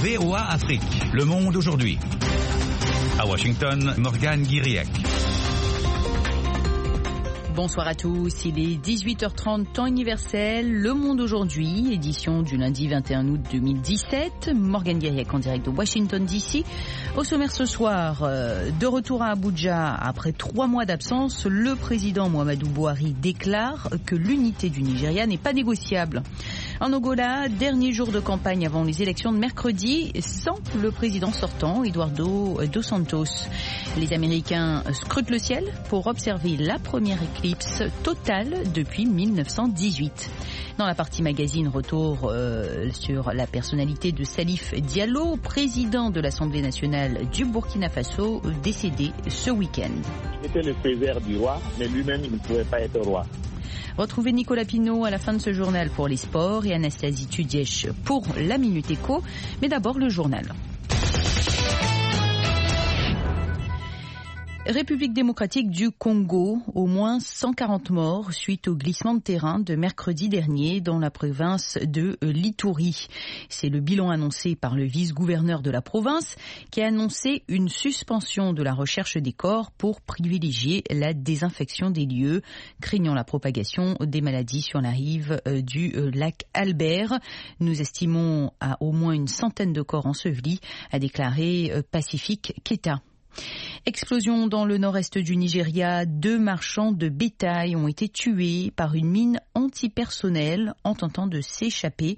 VOA Afrique, le monde aujourd'hui. À Washington, Morgane Guiriec. Bonsoir à tous, il est 18h30 temps universel, Le Monde aujourd'hui, édition du lundi 21 août 2017, Morgane Guiriec en direct de Washington DC. Au sommaire ce soir, de retour à Abuja après 3 mois d'absence, le président Muhammadu Buhari déclare que l'unité du Nigeria n'est pas négociable. En Angola, dernier jour de campagne avant les élections de mercredi, sans le président sortant, Eduardo dos Santos. Les Américains scrutent le ciel pour observer la première éclipse totale depuis 1918. Dans la partie magazine, retour sur la personnalité de Salif Diallo, président de l'Assemblée nationale du Burkina Faso, décédé ce week-end. Il était le frère du roi, mais lui-même il ne pouvait pas être roi. Retrouvez Nicolas Pinault à la fin de ce journal pour les sports et Anastasie Tudièche pour la Minute Éco. Mais d'abord le journal. République démocratique du Congo, au moins 140 morts suite au glissement de terrain de mercredi dernier dans la province de l'Ituri. C'est le bilan annoncé par le vice-gouverneur de la province qui a annoncé une suspension de la recherche des corps pour privilégier la désinfection des lieux, craignant la propagation des maladies sur la rive du lac Albert. Nous estimons à au moins une centaine de corps ensevelis, a déclaré Pacifique Keita. Explosion dans le nord-est du Nigeria. 2 marchands de bétail ont été tués par une mine antipersonnelle en tentant de s'échapper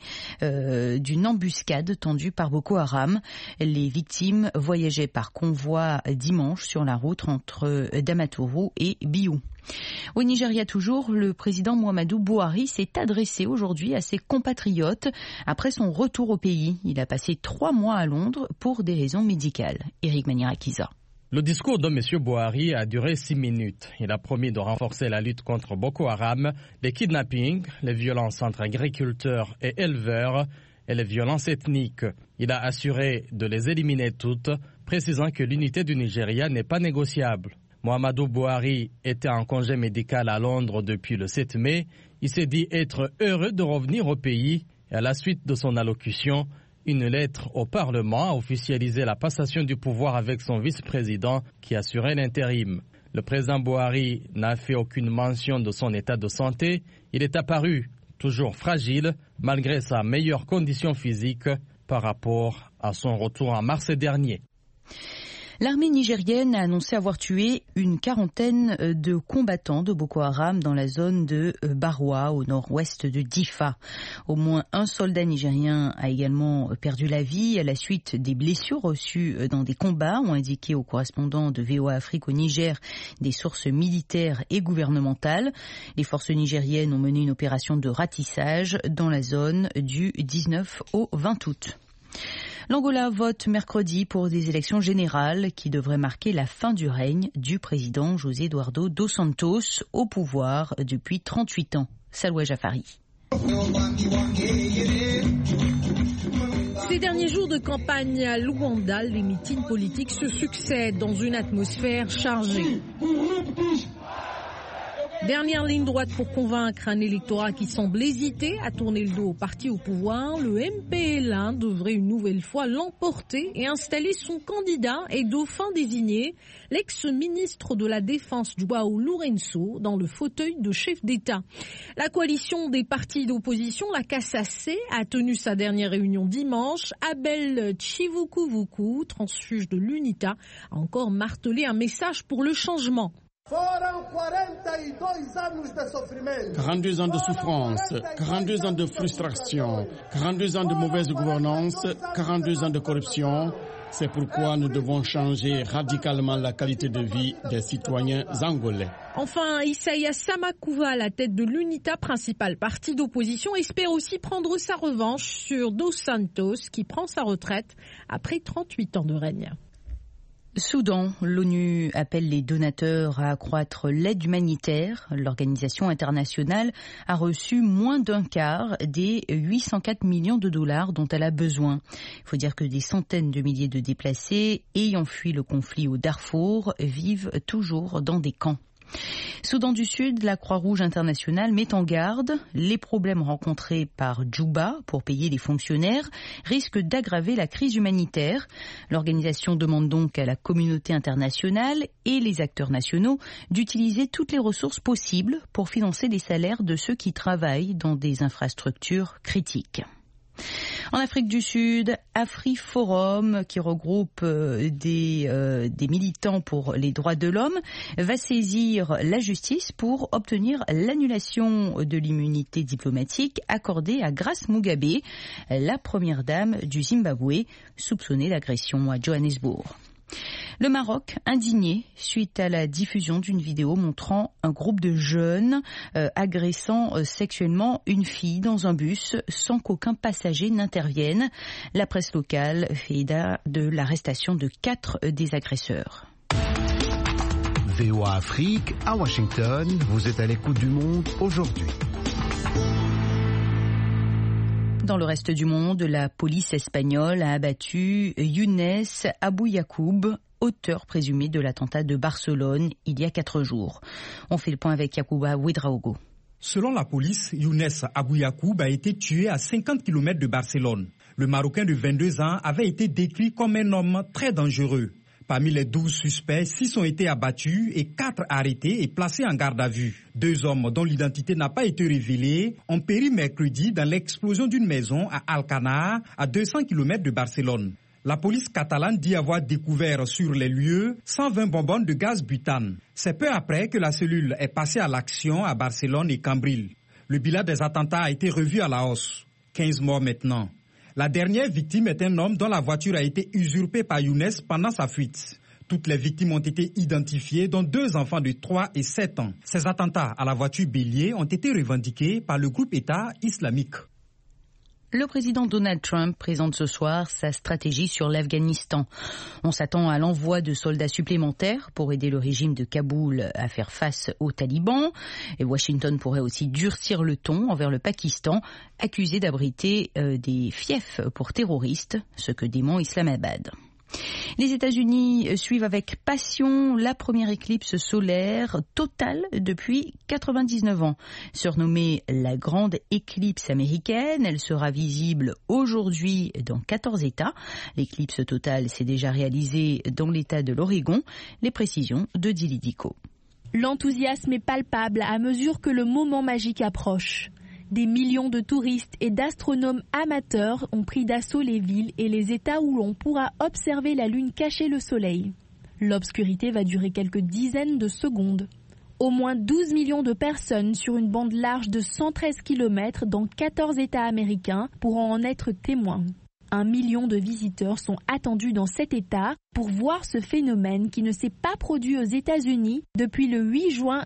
d'une embuscade tendue par Boko Haram. Les victimes voyageaient par convoi dimanche sur la route entre Damaturu et Biou. Au Nigeria toujours, le président Muhammadu Buhari s'est adressé aujourd'hui à ses compatriotes après son retour au pays. Il a passé 3 mois à Londres pour des raisons médicales. Éric Manirakiza. Le discours de M. Buhari a duré 6 minutes. Il a promis de renforcer la lutte contre Boko Haram, les kidnappings, les violences entre agriculteurs et éleveurs et les violences ethniques. Il a assuré de les éliminer toutes, précisant que l'unité du Nigeria n'est pas négociable. Muhammadu Buhari était en congé médical à Londres depuis le 7 mai. Il s'est dit être heureux de revenir au pays et à la suite de son allocution, une lettre au Parlement a officialisé la passation du pouvoir avec son vice-président qui assurait l'intérim. Le président Buhari n'a fait aucune mention de son état de santé. Il est apparu toujours fragile malgré sa meilleure condition physique par rapport à son retour en mars dernier. L'armée nigérienne a annoncé avoir tué une 40aine de combattants de Boko Haram dans la zone de Barwa, au nord-ouest de Difa. Au moins un soldat nigérien a également perdu la vie à la suite des blessures reçues dans des combats, ont indiqué aux correspondants de VOA Afrique au Niger des sources militaires et gouvernementales. Les forces nigériennes ont mené une opération de ratissage dans la zone du 19 au 20 août. L'Angola vote mercredi pour des élections générales qui devraient marquer la fin du règne du président José Eduardo dos Santos au pouvoir depuis 38 ans. Salwa Jafari. Ces derniers jours de campagne à Luanda, les meetings politiques se succèdent dans une atmosphère chargée. Dernière ligne droite pour convaincre un électorat qui semble hésiter à tourner le dos au parti au pouvoir. Le MPLA devrait une nouvelle fois l'emporter et installer son candidat et dauphin désigné, l'ex-ministre de la Défense João Lourenço, dans le fauteuil de chef d'État. La coalition des partis d'opposition, la CASAC, a tenu sa dernière réunion dimanche. Abel Chivukuvuku, transfuge de l'UNITA, a encore martelé un message pour le changement. 42 ans de souffrance, 42 ans de frustration, 42 ans de mauvaise gouvernance, 42 ans de corruption. C'est pourquoi nous devons changer radicalement la qualité de vie des citoyens angolais. Enfin, Isaias Samakuva, à la tête de l'UNITA, principal parti d'opposition, espère aussi prendre sa revanche sur Dos Santos, qui prend sa retraite après 38 ans de règne. Soudan, l'ONU appelle les donateurs à accroître l'aide humanitaire. L'organisation internationale a reçu moins d'un quart des 804 millions de dollars dont elle a besoin. Il faut dire que des centaines de milliers de déplacés ayant fui le conflit au Darfour vivent toujours dans des camps. Soudan du Sud, la Croix-Rouge internationale met en garde. Les problèmes rencontrés par Djouba pour payer les fonctionnaires risquent d'aggraver la crise humanitaire. L'organisation demande donc à la communauté internationale et les acteurs nationaux d'utiliser toutes les ressources possibles pour financer les salaires de ceux qui travaillent dans des infrastructures critiques. En Afrique du Sud, AfriForum, qui regroupe des militants pour les droits de l'homme, va saisir la justice pour obtenir l'annulation de l'immunité diplomatique accordée à Grace Mugabe, la première dame du Zimbabwe, soupçonnée d'agression à Johannesburg. Le Maroc, indigné suite à la diffusion d'une vidéo montrant un groupe de jeunes agressant sexuellement une fille dans un bus sans qu'aucun passager n'intervienne. La presse locale fait état de l'arrestation de 4 des agresseurs. VOA Afrique, à Washington, vous êtes à l'écoute du monde aujourd'hui. Dans le reste du monde, la police espagnole a abattu Younes Abouyacoub, auteur présumé de l'attentat de Barcelone il y a 4 jours. On fait le point avec Yacouba Ouedraogo. Selon la police, Younes Abouyacoub a été tué à 50 km de Barcelone. Le Marocain de 22 ans avait été décrit comme un homme très dangereux. Parmi les 12 suspects, 6 ont été abattus et 4 arrêtés et placés en garde à vue. 2 hommes dont l'identité n'a pas été révélée ont péri mercredi dans l'explosion d'une maison à Alcanar, à 200 km de Barcelone. La police catalane dit avoir découvert sur les lieux 120 bonbons de gaz butane. C'est peu après que la cellule est passée à l'action à Barcelone et Cambril. Le bilan des attentats a été revu à la hausse. 15 morts maintenant. La dernière victime est un homme dont la voiture a été usurpée par Younes pendant sa fuite. Toutes les victimes ont été identifiées, dont 2 enfants de 3 et 7 ans. Ces attentats à la voiture bélier ont été revendiqués par le groupe État islamique. Le président Donald Trump présente ce soir sa stratégie sur l'Afghanistan. On s'attend à l'envoi de soldats supplémentaires pour aider le régime de Kaboul à faire face aux talibans. Et Washington pourrait aussi durcir le ton envers le Pakistan, accusé d'abriter des fiefs pour terroristes, ce que dément Islamabad. Les États-Unis suivent avec passion la première éclipse solaire totale depuis 99 ans. Surnommée la grande éclipse américaine, elle sera visible aujourd'hui dans 14 États. L'éclipse totale s'est déjà réalisée dans l'État de l'Oregon. Les précisions de Dili Diko. L'enthousiasme est palpable à mesure que le moment magique approche. Des millions de touristes et d'astronomes amateurs ont pris d'assaut les villes et les États où l'on pourra observer la Lune cacher le soleil. L'obscurité va durer quelques dizaines de secondes. Au moins 12 millions de personnes sur une bande large de 113 km dans 14 États américains pourront en être témoins. 1 million de visiteurs sont attendus dans 7 États pour voir ce phénomène qui ne s'est pas produit aux États-Unis depuis le 8 juin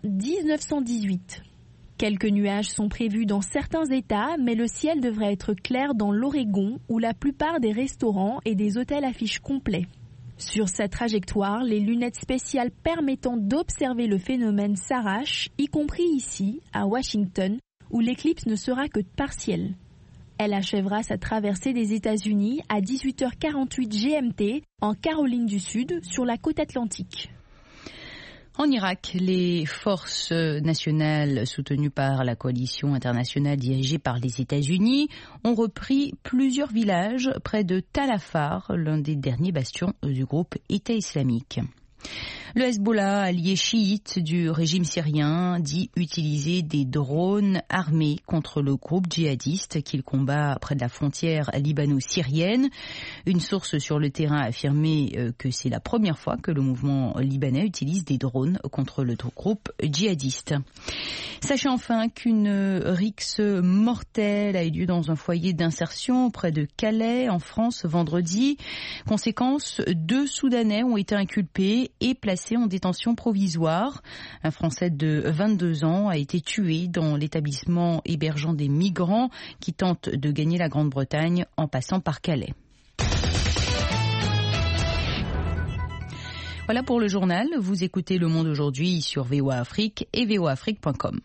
1918. Quelques nuages sont prévus dans certains États, mais le ciel devrait être clair dans l'Oregon, où la plupart des restaurants et des hôtels affichent complet. Sur sa trajectoire, les lunettes spéciales permettant d'observer le phénomène s'arrachent, y compris ici, à Washington, où l'éclipse ne sera que partielle. Elle achèvera sa traversée des États-Unis à 18h48 GMT, en Caroline du Sud, sur la côte atlantique. En Irak, les forces nationales soutenues par la coalition internationale dirigée par les États-Unis ont repris plusieurs villages près de Tal Afar, l'un des derniers bastions du groupe État islamique. Le Hezbollah, allié chiite du régime syrien, dit utiliser des drones armés contre le groupe djihadiste qu'il combat près de la frontière libano-syrienne. Une source sur le terrain a affirmé que c'est la première fois que le mouvement libanais utilise des drones contre le groupe djihadiste. Sachez enfin qu'une rixe mortelle a eu lieu dans un foyer d'insertion près de Calais, en France, vendredi. Conséquence, 2 Soudanais ont été inculpés et placés en détention provisoire. Un Français de 22 ans a été tué dans l'établissement hébergeant des migrants qui tentent de gagner la Grande-Bretagne en passant par Calais. Voilà pour le journal. Vous écoutez Le Monde aujourd'hui sur VOA Afrique et voaafrique.com.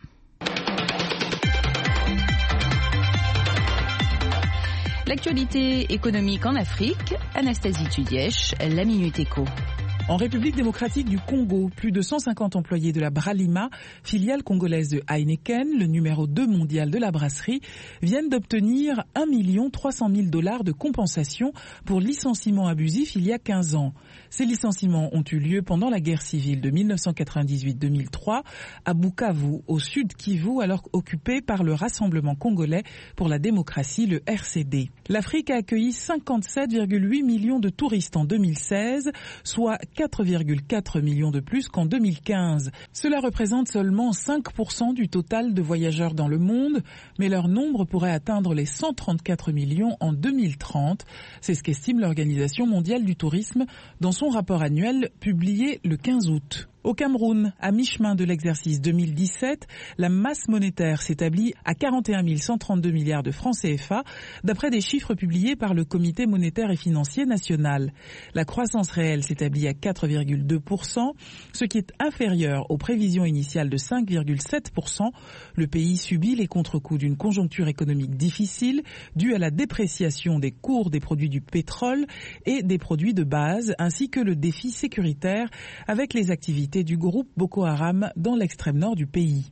L'actualité économique en Afrique, Anastasie Tudièche, la Minute Éco. En République démocratique du Congo, plus de 150 employés de la Bralima, filiale congolaise de Heineken, le numéro 2 mondial de la brasserie, viennent d'obtenir $1 300 000 de compensation pour licenciement abusif il y a 15 ans. Ces licenciements ont eu lieu pendant la guerre civile de 1998-2003 à Bukavu, au sud Kivu, alors occupé par le Rassemblement congolais pour la démocratie, le RCD. L'Afrique a accueilli 57,8 millions de touristes en 2016, soit 4,4 millions de plus qu'en 2015. Cela représente seulement 5% du total de voyageurs dans le monde, mais leur nombre pourrait atteindre les 134 millions en 2030. C'est ce qu'estime l'Organisation mondiale du tourisme dans son rapport annuel publié le 15 août. Au Cameroun, à mi-chemin de l'exercice 2017, la masse monétaire s'établit à 41 132 milliards de francs CFA, d'après des chiffres publiés par le Comité monétaire et financier national. La croissance réelle s'établit à 4,2%, ce qui est inférieur aux prévisions initiales de 5,7%. Le pays subit les contre-coups d'une conjoncture économique difficile, due à la dépréciation des cours des produits du pétrole et des produits de base, ainsi que le défi sécuritaire avec les activités du groupe Boko Haram dans l'extrême nord du pays.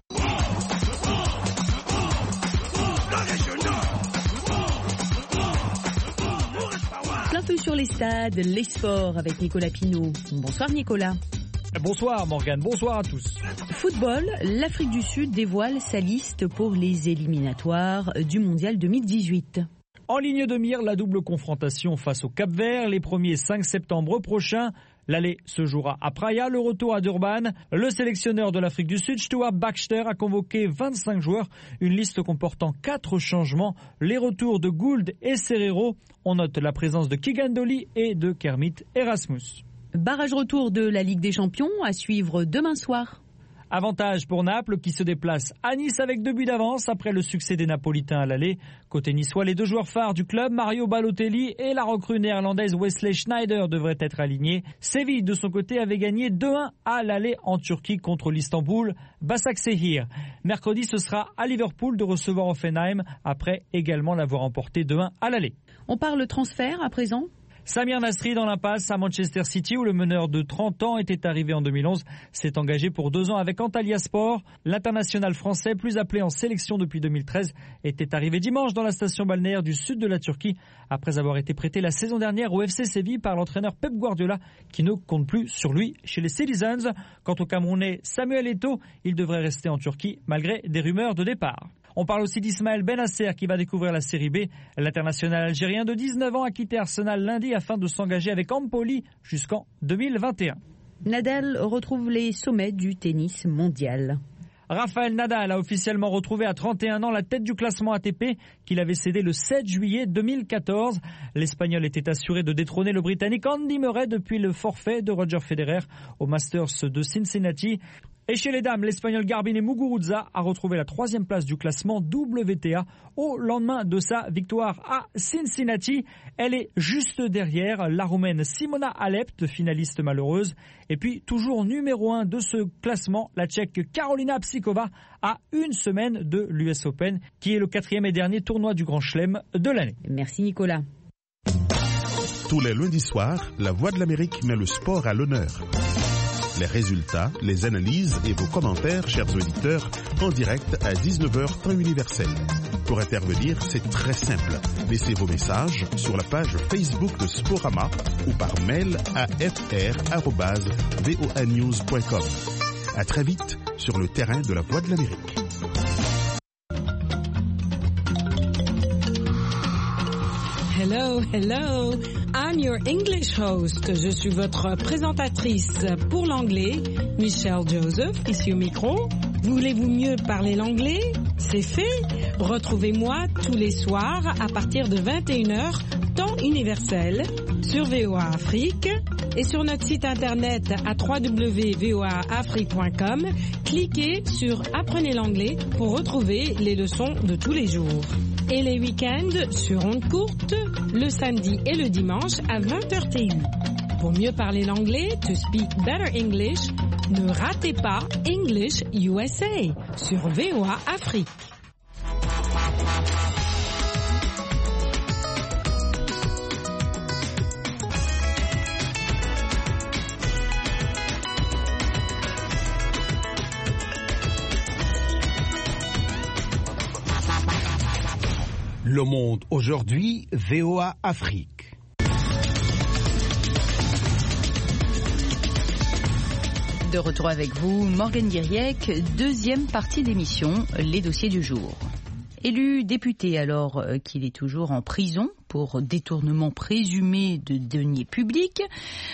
Plein feu sur les stades, les sports avec Nicolas Pinault. Bonsoir Nicolas. Bonsoir Morgane, bonsoir à tous. Football, l'Afrique du Sud dévoile sa liste pour les éliminatoires du Mondial 2018. En ligne de mire, la double confrontation face au Cap-Vert, les 1er et 5 septembre prochains. L'aller se jouera à Praia, le retour à Durban. Le sélectionneur de l'Afrique du Sud, Stuart Baxter, a convoqué 25 joueurs, une liste comportant 4 changements. Les retours de Gould et Serrero. On note la présence de Keegan Dolly et de Kermit Erasmus. Barrage retour de la Ligue des Champions à suivre demain soir. Avantage pour Naples qui se déplace à Nice avec 2 buts d'avance après le succès des Napolitains à l'aller. Côté niçois, les 2 joueurs phares du club, Mario Balotelli et la recrue néerlandaise Wesley Sneijder devraient être alignés. Séville, de son côté, avait gagné 2-1 à l'aller en Turquie contre l'Istanbul Başakşehir. Mercredi, ce sera à Liverpool de recevoir Hoffenheim après également l'avoir emporté 2-1 à l'aller. On parle transfert à présent. Samir Nasri dans l'impasse à Manchester City où le meneur de 30 ans était arrivé en 2011 s'est engagé pour 2 ans avec Antalyaspor. L'international français, plus appelé en sélection depuis 2013, était arrivé dimanche dans la station balnéaire du sud de la Turquie après avoir été prêté la saison dernière au FC Séville par l'entraîneur Pep Guardiola qui ne compte plus sur lui chez les Citizens. Quant au Camerounais Samuel Eto'o, il devrait rester en Turquie malgré des rumeurs de départ. On parle aussi d'Ismaël Benasser qui va découvrir la Série B. L'international algérien de 19 ans a quitté Arsenal lundi afin de s'engager avec Empoli jusqu'en 2021. Nadal retrouve les sommets du tennis mondial. Rafael Nadal a officiellement retrouvé à 31 ans la tête du classement ATP qu'il avait cédé le 7 juillet 2014. L'Espagnol était assuré de détrôner le Britannique Andy Murray depuis le forfait de Roger Federer au Masters de Cincinnati. Et chez les dames, l'Espagnol Garbine Muguruza a retrouvé la 3e place du classement WTA au lendemain de sa victoire à Cincinnati. Elle est juste derrière la Roumaine Simona Halep, finaliste malheureuse. Et puis, toujours numéro 1 de ce classement, la Tchèque Karolina Psikova à 1 semaine de l'US Open, qui est le 4e et dernier tournoi du Grand Chelem de l'année. Merci Nicolas. Tous les lundis soirs, La Voix de l'Amérique met le sport à l'honneur. Les résultats, les analyses et vos commentaires, chers auditeurs, en direct à 19h temps universel. Pour intervenir, c'est très simple. Laissez vos messages sur la page Facebook de Sporama ou par mail à fr@voanews.com. À très vite sur le terrain de La Voix de l'Amérique. Hello, hello. I'm your English host. Je suis votre présentatrice pour l'anglais, Michelle Joseph, ici au micro. Voulez-vous mieux parler l'anglais? C'est fait. Retrouvez-moi tous les soirs à partir de 21h, temps universel, sur VOA Afrique et sur notre site internet à www.voaafrique.com. Cliquez sur Apprenez l'anglais pour retrouver les leçons de tous les jours. Et les week-ends sur ondes courtes, le samedi et le dimanche à 20h TU. Pour mieux parler l'anglais, to speak better English, ne ratez pas English USA sur VOA Afrique. Le Monde aujourd'hui, VOA Afrique. De retour avec vous, Morgane Guiriec, deuxième partie d'émission, les dossiers du jour. Élu député alors qu'il est toujours en prison pour détournement présumé de deniers publics,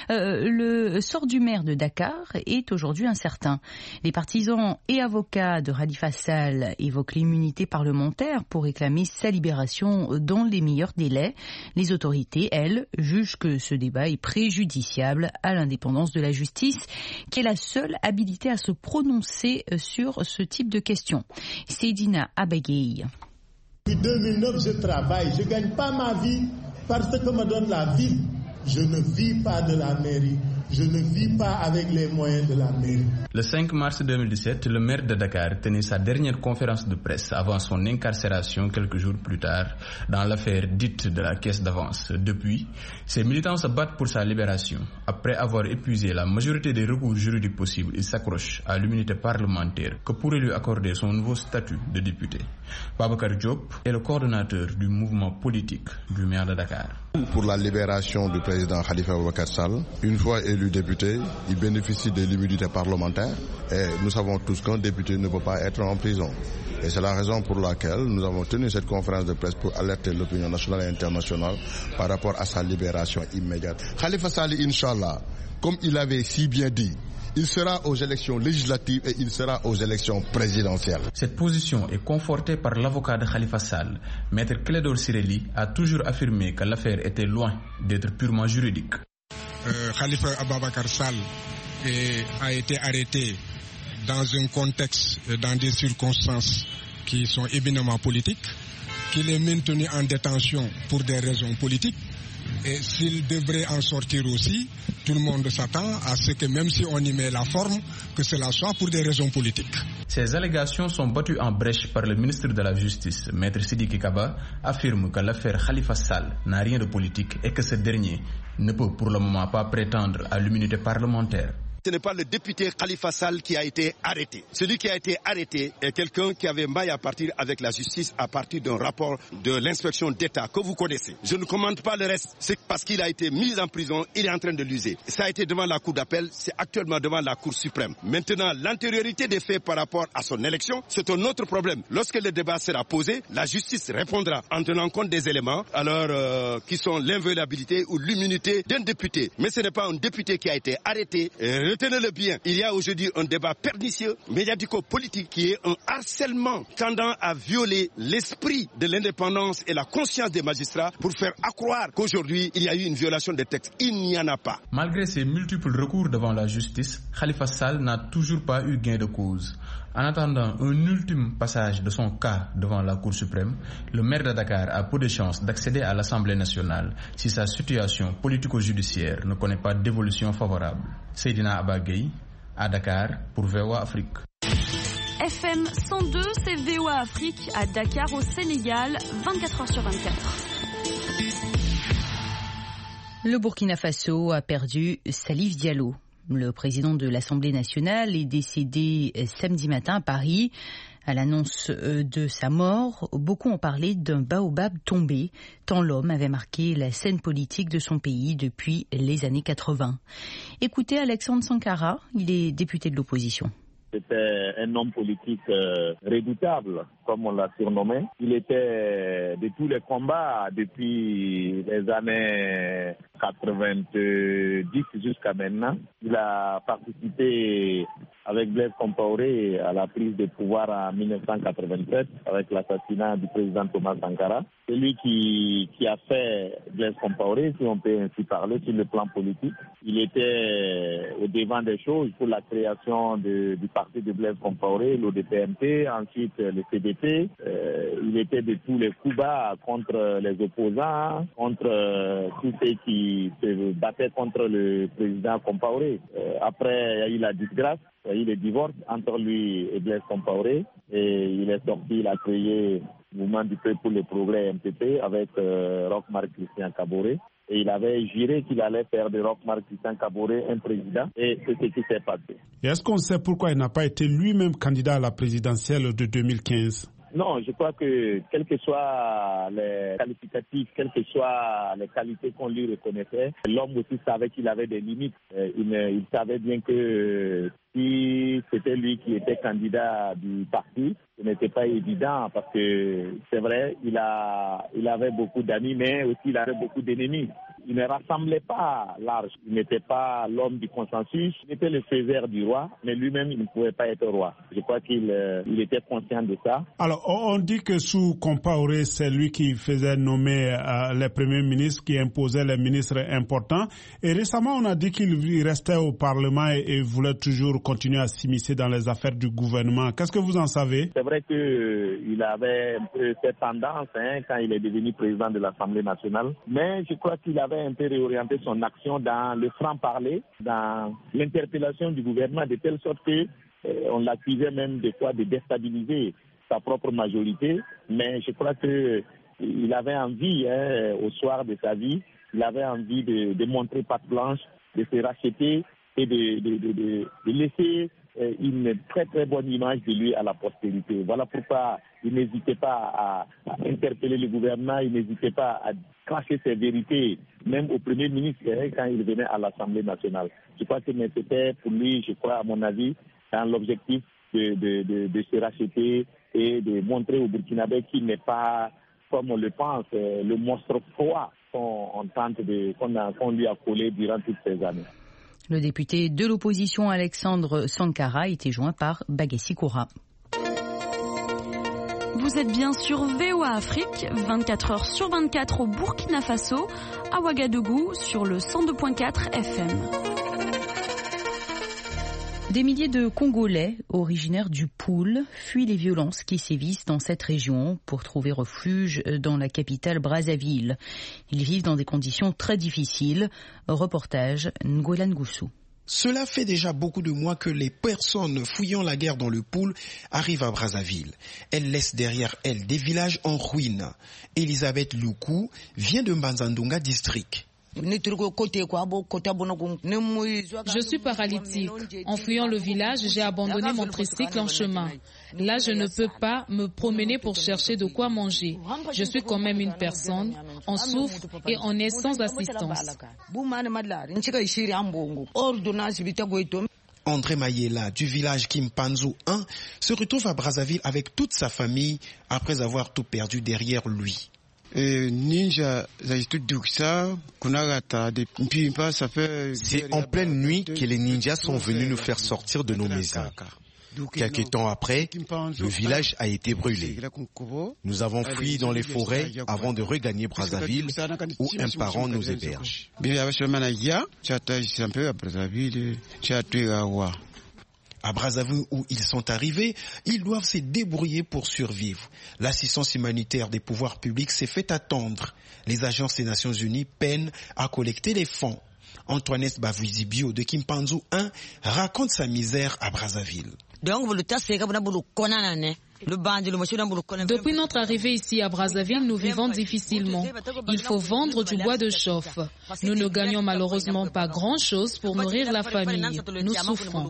le sort du maire de Dakar est aujourd'hui incertain. Les partisans et avocats de Khalifa Sall évoquent l'immunité parlementaire pour réclamer sa libération dans les meilleurs délais. Les autorités, elles, jugent que ce débat est préjudiciable à l'indépendance de la justice, qui est la seule habilitée à se prononcer sur ce type de questions. Seydina Abagay. Depuis 2009, je travaille. Je ne gagne pas ma vie parce que me donne la ville. Je ne vis pas de la mairie. Je ne vis pas avec les moyens de la mairie. Le 5 mars 2017, le maire de Dakar tenait sa dernière conférence de presse avant son incarcération quelques jours plus tard dans l'affaire dite de la caisse d'avance. Depuis, ses militants se battent pour sa libération. Après avoir épuisé la majorité des recours juridiques possibles, il s'accroche à l'immunité parlementaire que pourrait lui accorder son nouveau statut de député. Babacar Diop est le coordonnateur du mouvement politique du maire de Dakar. Pour la libération du président Khalifa Aboubacar Sall, une fois élu député, il bénéficie de l'immunité parlementaire et nous savons tous qu'un député ne peut pas être en prison. Et c'est la raison pour laquelle nous avons tenu cette conférence de presse pour alerter l'opinion nationale et internationale par rapport à sa libération immédiate. Khalifa Sall, Inch'Allah, comme il avait si bien dit, il sera aux élections législatives et il sera aux élections présidentielles. Cette position est confortée par l'avocat de Khalifa Sall. Maître Clédor Ciré Ly a toujours affirmé que l'affaire était loin d'être purement juridique. Khalifa Aboubacar Sall a été arrêté dans un contexte, dans des circonstances qui sont éminemment politiques, qu'il est maintenu en détention pour des raisons politiques. Et s'il devrait en sortir aussi, tout le monde s'attend à ce que même si on y met la forme, que cela soit pour des raisons politiques. Ces allégations sont battues en brèche par le ministre de la Justice, Maître Sidiki Kaba, affirme que l'affaire Khalifa Sall n'a rien de politique et que ce dernier ne peut pour le moment pas prétendre à l'immunité parlementaire. Ce n'est pas le député Khalifa Sall qui a été arrêté. Celui qui a été arrêté est quelqu'un qui avait maille à partir avec la justice à partir d'un rapport de l'inspection d'État que vous connaissez. Je ne commande pas le reste. C'est parce qu'il a été mis en prison, il est en train de l'user. Ça a été devant la Cour d'appel, c'est actuellement devant la Cour suprême. Maintenant, l'antériorité des faits par rapport à son élection, c'est un autre problème. Lorsque le débat sera posé, la justice répondra en tenant compte des éléments qui sont l'inviolabilité ou l'immunité d'un député. Mais ce n'est pas un député qui a été arrêté. Retenez-le bien, il y a aujourd'hui un débat pernicieux, médiatico-politique, qui est un harcèlement tendant à violer l'esprit de l'indépendance et la conscience des magistrats pour faire accroire qu'aujourd'hui, il y a eu une violation des textes. Il n'y en a pas. Malgré ses multiples recours devant la justice, Khalifa Sall n'a toujours pas eu gain de cause. En attendant un ultime passage de son cas devant la Cour suprême, le maire de Dakar a peu de chances d'accéder à l'Assemblée nationale si sa situation politico-judiciaire ne connaît pas d'évolution favorable. Seydina Abagay, à Dakar, pour VOA Afrique. FM 102, c'est VOA Afrique à Dakar au Sénégal, 24h sur 24. Le Burkina Faso a perdu Salif Diallo. Le président de l'Assemblée nationale est décédé samedi matin à Paris. À l'annonce de sa mort, beaucoup ont parlé d'un baobab tombé, tant l'homme avait marqué la scène politique de son pays depuis les années 80. Écoutez Alexandre Sankara, il est député de l'opposition. C'était un homme politique redoutable, comme on l'a surnommé. Il était de tous les combats depuis les années 90 jusqu'à maintenant. Il a participé avec Blaise Compaoré à la prise de pouvoir en 1987 avec l'assassinat du président Thomas Sankara. C'est lui qui a fait Blaise Compaoré, si on peut ainsi parler, sur le plan politique. Il était au devant des choses pour la création du parti de Blaise Compaoré, l'ODPMT, ensuite le CDP. Il était de tous les coups bas contre les opposants, contre tous ceux qui se battaient contre le président Compaoré. Après, il y a eu la disgrâce. Il y a eu le divorce entre lui et Blaise Compaoré et il est sorti, il a créé le mouvement du peuple pour le progrès MPP avec Roch-Marc Christian Kaboré. Et il avait juré qu'il allait faire de Roch-Marc Christian Kaboré un président et c'est ce qui s'est passé. Et est-ce qu'on sait pourquoi il n'a pas été lui-même candidat à la présidentielle de 2015 ? Non, je crois que quels que soient les qualificatifs, quelles que soient les qualités qu'on lui reconnaissait, l'homme aussi savait qu'il avait des limites. Il savait bien que si c'était lui qui était candidat du parti, ce n'était pas évident parce que c'est vrai, il avait beaucoup d'amis, mais aussi il avait beaucoup d'ennemis. Il ne rassemblait pas large. Il n'était pas l'homme du consensus. Il était le faiseur du roi, mais lui-même, il ne pouvait pas être roi. Je crois qu'il était conscient de ça. Alors, on dit que sous Compaoré, c'est lui qui faisait nommer les premiers ministres, qui imposait les ministres importants. Et récemment, on a dit qu'il restait au Parlement et voulait toujours continuer à s'immiscer dans les affaires du gouvernement. Qu'est-ce que vous en savez? C'est vrai qu'il avait un peu cette tendance quand il est devenu président de l'Assemblée nationale. Mais je crois qu'il avait un peu réorienté son action dans le franc-parler, dans l'interpellation du gouvernement, de telle sorte que on l'accusait même des fois de déstabiliser sa propre majorité. Mais je crois qu'il avait envie, au soir de sa vie, il avait envie de montrer patte blanche, de se racheter et de laisser une très très bonne image de lui à la postérité. Voilà pourquoi il n'hésitait pas à interpeller le gouvernement, il n'hésitait pas à cracher ses vérités, même au Premier ministre quand il venait à l'Assemblée nationale. Je crois que c'était pour lui, je crois à mon avis, dans l'objectif de se racheter et de montrer au Burkinabé qu'il n'est pas, comme on le pense, le monstre froid qu'on lui a collé durant toutes ces années. Le député de l'opposition Alexandre Sankara était joint par Bagessi Koura. Vous êtes bien sur VOA Afrique, 24 heures sur 24 au Burkina Faso, à Ouagadougou sur le 102.4 FM. Des milliers de Congolais originaires du Poul fuient les violences qui sévissent dans cette région pour trouver refuge dans la capitale Brazzaville. Ils vivent dans des conditions très difficiles. Reportage Ngolan Goussou. Cela fait déjà beaucoup de mois que les personnes fuyant la guerre dans le Poul arrivent à Brazzaville. Elles laissent derrière elles des villages en ruine. Elisabeth Loukou vient de Mbanzandunga district. Je suis paralytique. En fuyant le village, j'ai abandonné mon tricycle en chemin. Là, je ne peux pas me promener pour chercher de quoi manger. Je suis quand même une personne. On souffre et on est sans assistance. André Mayela du village Kimpanzu 1 se retrouve à Brazzaville avec toute sa famille après avoir tout perdu derrière lui. C'est en pleine nuit que les ninjas sont venus nous faire sortir de nos maisons. Quelque temps après, le village a été brûlé. Nous avons fui dans les forêts avant de regagner Brazzaville, où un parent nous héberge. À Brazzaville où ils sont arrivés, ils doivent se débrouiller pour survivre. L'assistance humanitaire des pouvoirs publics s'est fait attendre. Les agences des Nations Unies peinent à collecter les fonds. Antoinette Bavizibio de Kimpanzu 1 raconte sa misère à Brazzaville. Depuis notre arrivée ici à Brazzaville, nous vivons difficilement. Il faut vendre du bois de chauffe. Nous ne gagnons malheureusement pas grand-chose pour nourrir la famille. Nous souffrons.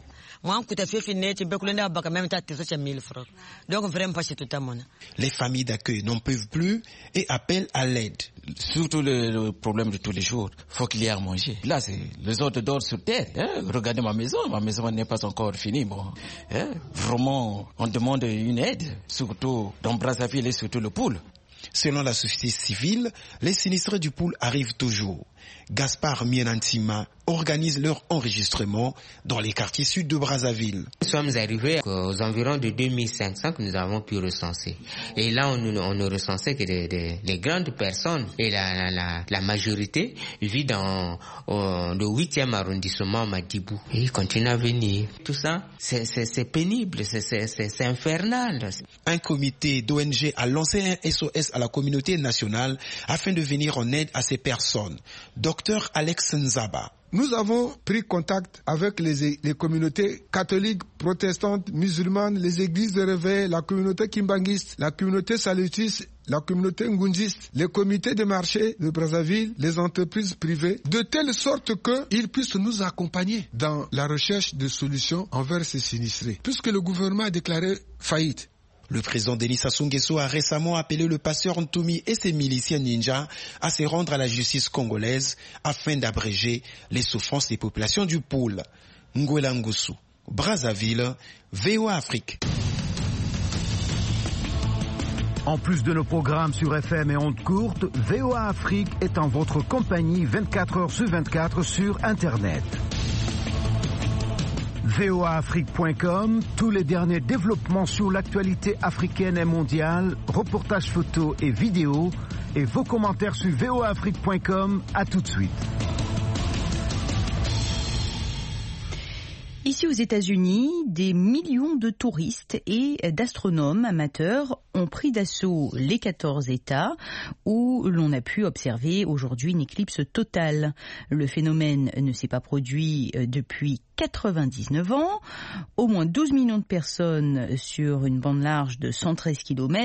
Les familles d'accueil n'en peuvent plus et appellent à l'aide. Surtout le problème de tous les jours, faut qu'il y ait à manger. Là, les autres dorment sur terre. Regardez ma maison n'est pas encore finie. Bon, vraiment, on demande une aide, surtout dans Brazzaville et surtout le Poul. Selon la société civile, les sinistrés du Poul arrivent toujours. Gaspard Mienantima organise leur enregistrement dans les quartiers sud de Brazzaville. Nous sommes arrivés aux environs de 2500 que nous avons pu recenser. Et là, on ne recensait que les grandes personnes. Et la majorité vit dans le 8e arrondissement Madibou. Et ils continuent à venir. Tout ça, c'est pénible, c'est infernal. Un comité d'ONG a lancé un SOS à la communauté nationale afin de venir en aide à ces personnes. Docteur Alex Nzaba. Nous avons pris contact avec les communautés catholiques, protestantes, musulmanes, les églises de réveil, la communauté kimbanguiste, la communauté salutiste, la communauté ngunjiste, les comités de marché de Brazzaville, les entreprises privées, de telle sorte qu'ils puissent nous accompagner dans la recherche de solutions envers ces sinistrés. Puisque le gouvernement a déclaré faillite. Le président Denis Sassou Nguesso a récemment appelé le pasteur Ntoumi et ses miliciens ninjas à se rendre à la justice congolaise afin d'abréger les souffrances des populations du pôle. Ngwela Ngusu, Brazzaville, VOA Afrique. En plus de nos programmes sur FM et ondes courtes, VOA Afrique est en votre compagnie 24 heures sur 24 sur Internet. voaafrique.com, tous les derniers développements sur l'actualité africaine et mondiale, reportages photos et vidéos, et vos commentaires sur voaafrique.com. À tout de suite. Ici aux États-Unis, des millions de touristes et d'astronomes amateurs ont pris d'assaut les 14 États où l'on a pu observer aujourd'hui une éclipse totale. Le phénomène ne s'est pas produit depuis 99 ans. Au moins 12 millions de personnes sur une bande large de 113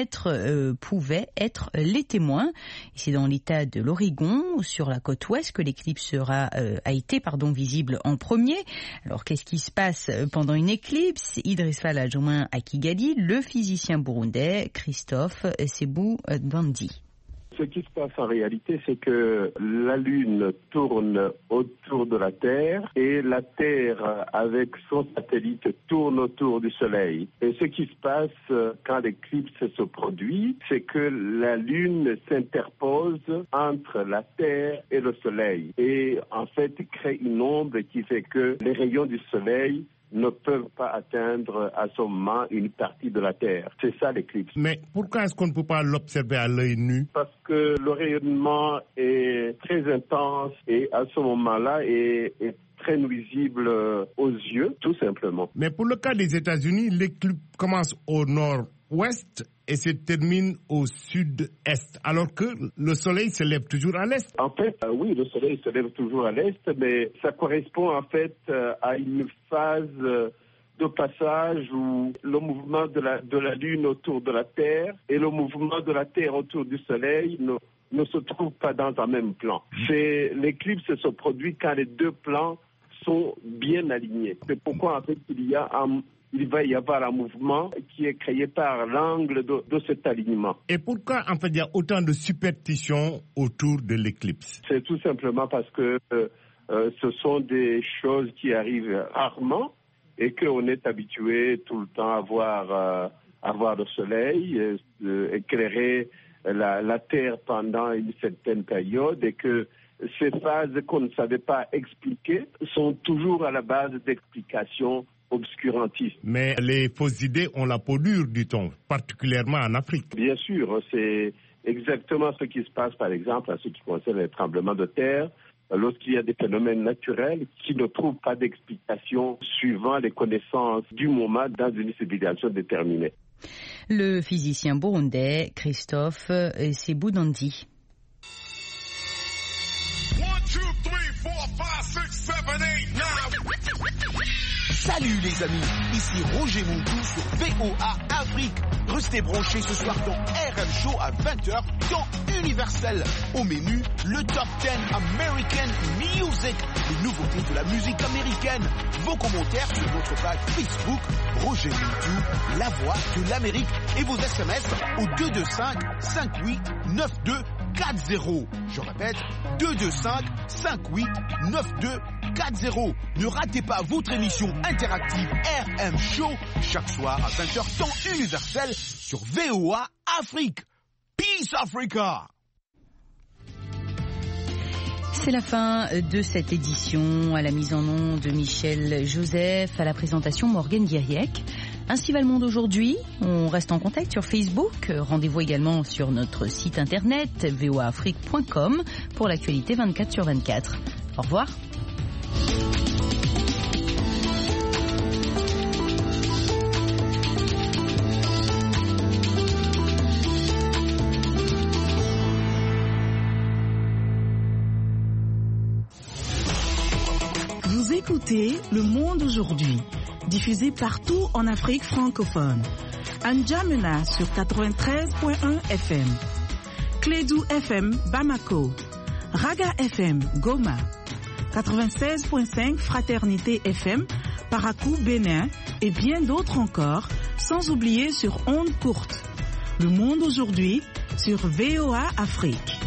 km pouvaient être les témoins. Et c'est dans l'État de l'Oregon, sur la côte ouest, que l'éclipse a été visible en premier. Alors qu'est-ce qui se passe pendant une éclipse? Idriss Fall a joint à Kigali le physicien burundais Christophe Sebou-Bandi. Ce qui se passe en réalité, c'est que la Lune tourne autour de la Terre et la Terre, avec son satellite, tourne autour du Soleil. Et ce qui se passe quand l'éclipse se produit, c'est que la Lune s'interpose entre la Terre et le Soleil. Et en fait, crée une ombre qui fait que les rayons du Soleil ne peuvent pas atteindre à ce moment une partie de la Terre. C'est ça l'éclipse. Mais pourquoi est-ce qu'on ne peut pas l'observer à l'œil nu? Parce que le rayonnement est très intense et à ce moment-là est très nuisible aux yeux, tout simplement. Mais pour le cas des États-Unis, l'éclipse commence au nord-ouest et se termine au sud-est, alors que le soleil se lève toujours à l'est. En fait, oui, le soleil se lève toujours à l'est, mais ça correspond en fait à une phase de passage où le mouvement de la Lune autour de la Terre et le mouvement de la Terre autour du soleil ne se trouvent pas dans un même plan. L'éclipse se produit quand les deux plans sont bien alignés. C'est pourquoi en fait il va y avoir un mouvement qui est créé par l'angle de cet alignement. Et pourquoi en fait il y a autant de superstitions autour de l'éclipse? C'est tout simplement parce que ce sont des choses qui arrivent rarement et qu'on est habitué tout le temps à voir le soleil éclairer la Terre pendant une certaine période et que ces phases qu'on ne savait pas expliquer sont toujours à la base d'explications obscurantistes. Mais les fausses idées ont la peau dure, dit-on, particulièrement en Afrique. Bien sûr, c'est exactement ce qui se passe, par exemple, en ce qui concerne les tremblements de terre, lorsqu'il y a des phénomènes naturels qui ne trouvent pas d'explication suivant les connaissances du moment dans une civilisation déterminée. Le physicien burundais Christophe Sebou-Bandi. 1, 2, 3, 4, 5, 6, 7, 8, 9. Salut les amis, ici Roger Montou sur VOA Afrique. Restez branchés ce soir dans RM Show à 20h dans Universel. Au menu, le Top 10 American Music, les nouveautés de la musique américaine. Vos commentaires sur notre page Facebook, Roger Montou, la voix de l'Amérique. Et vos SMS au 225 58 92 40. Je répète, 225 58 92 40. Ne ratez pas votre émission interactive RM Show chaque soir à 20h temps universel sur VOA Afrique. Peace Africa! C'est la fin de cette édition. À la mise en onde de Michel Joseph, à la présentation Morgane Guiriec. Ainsi va le monde aujourd'hui. On reste en contact sur Facebook. Rendez-vous également sur notre site internet voaafrique.com pour l'actualité 24/24. Au revoir. Vous écoutez Le Monde aujourd'hui, diffusé partout en Afrique francophone. N'Djamena sur 93.1 FM, Clédou FM Bamako, Raga FM Goma, 96.5 Fraternité FM Parakou, Bénin et bien d'autres encore, sans oublier sur ondes courtes. Le monde aujourd'hui sur VOA Afrique.